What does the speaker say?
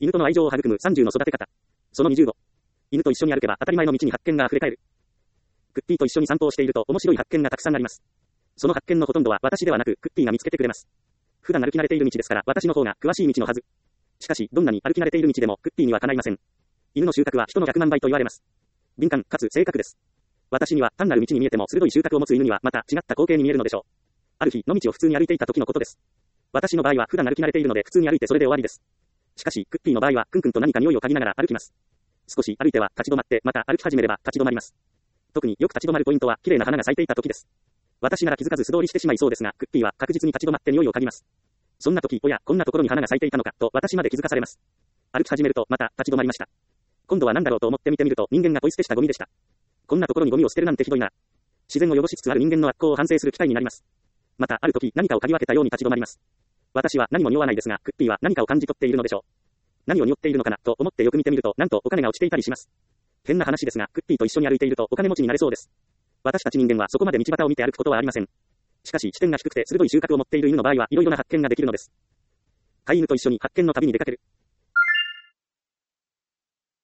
犬との愛情を育む30の育て方。その25。犬と一緒に歩けば当たり前の道に発見が溢れ返る。クッティと一緒に散歩をしていると面白い発見がたくさんあります。その発見のほとんどは私ではなくクッティが見つけてくれます。普段歩き慣れている道ですから私の方が詳しい道のはず。しかし、どんなに歩き慣れている道でもクッティにはかないません。犬の収穫は人の100万倍と言われます。敏感かつ正確です。私には単なる道に見えても鋭い収穫を持つ犬にはまた違った光景に見えるのでしょう。ある日、野道を普通に歩いていた時のことです。私の場合は普段歩き慣れているので普通に歩いてそれで終わりです。しかし、クッティの場合はクンクンと何か匂いを嗅ぎながら歩きます。少し歩いては立ち止まって、また歩き始めれば立ち止まります。特によく立ち止まるポイントは綺麗な花が咲いていた時です。私なら気づかず素通りしてしまいそうですが、クッティは確実に立ち止まって匂いを嗅ぎます。そんな時、おや、こんなところに花が咲いていたのか、と私まで気づかされます。歩き始めると、また立ち止まりました。今度は何だろうと思って見てみると、人間がポイ捨てしたゴミでした。こんなところにゴミを捨てるなんてひどいな。自然を汚しつつある人間の悪行を反省する機会になります。また、ある時、何かを嗅ぎ分けたように立ち止まります。私は何も匂わないですが、クッティは何かを感じ取っているのでしょう。何を匂っているのかな、と思ってよく見てみると、なんとお金が落ちていたりします。変な話ですが、クッティと一緒に歩いているとお金持ちになれそうです。私たち人間はそこまで道端を見て歩くことはありません。しかし、視点が低くて鋭い収穫を持っている犬の場合は、いろいろな発見ができるのです。飼い犬と一緒に発見の旅に出かける。